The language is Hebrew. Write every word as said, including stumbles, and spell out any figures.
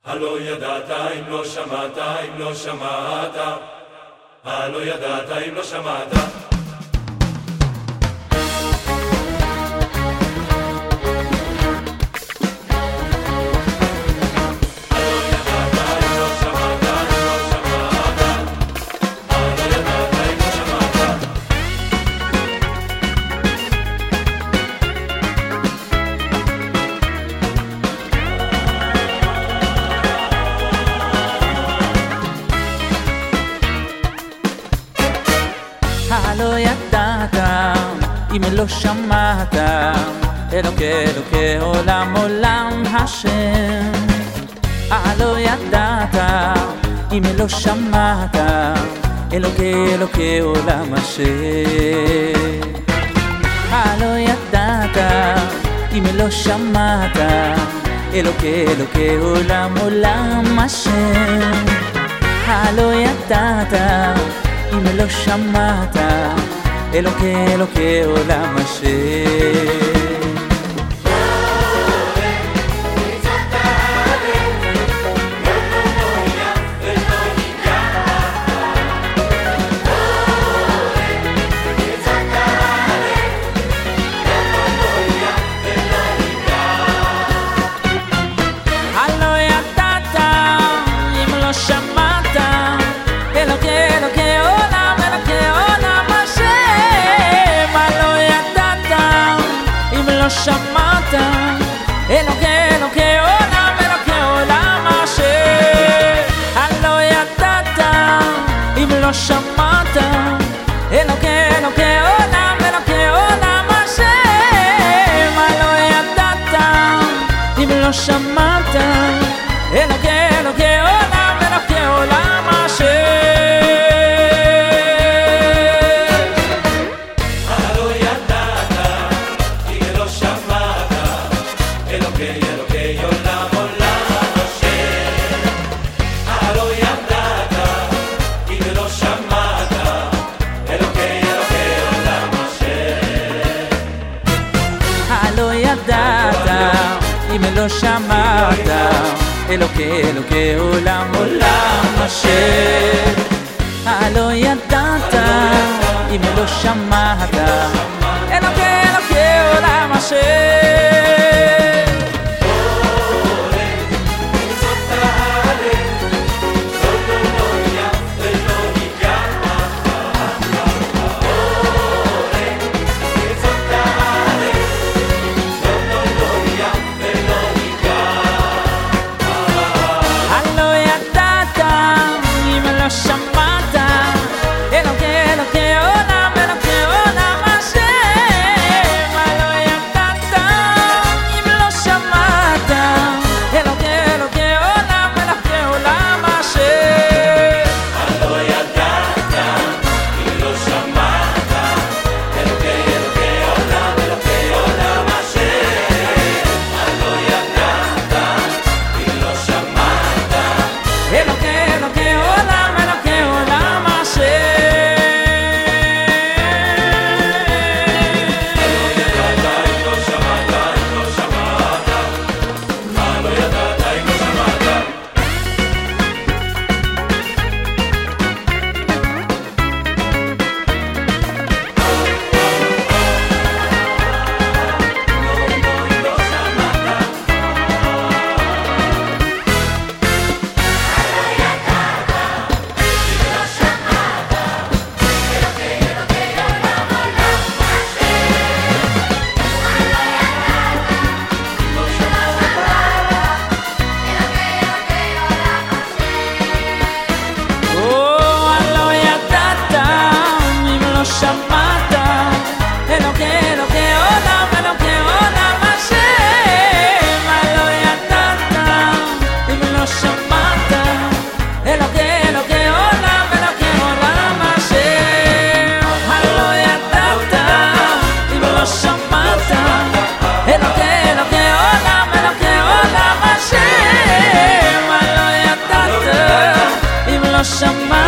הלא ידעת אם לא שמעת, אם לא שמעת, הלא ידעת אם לא שמעת. הלא ידעת אם לא שמעת, אלוקי אלוקי עולם עולם השם. הלא ידעת אם לא שמעת, אלוקי אלוקי עולם השם. הלא ידעת אם לא שמעת, אלוקי אלוקי עולם עולם השם. הלא ידעת אם לא שמעת, אלוקי אלוקי עולם השם. שמעת, אלוקי אלוקי עולם, אלוקי עולם השם. הלא ידעת אם לא שמעת, אלוקי אלוקי עולם, אלוקי עולם השם. הלא ידעת אם לא שמעת, אלוקי אלוקי עולם, אלוקי עולם השם. אם לא שמעת, אלוקי אלוקי עולם עולם השם. הלא ידעת אם לא שמעת, אלוקי אלוקי עולם השם. שמעת, אלוקי אלוקי עולם, אלוקי עולם השם. הלא ידעת אם לא שמעת, אלוקי אלוקי עולם, אלוקי עולם השם. הלא ידעת אם לא שמעת, אלוקי אלוקי עולם, אלוקי עולם השם. הלא ידעת אם לא שמעת.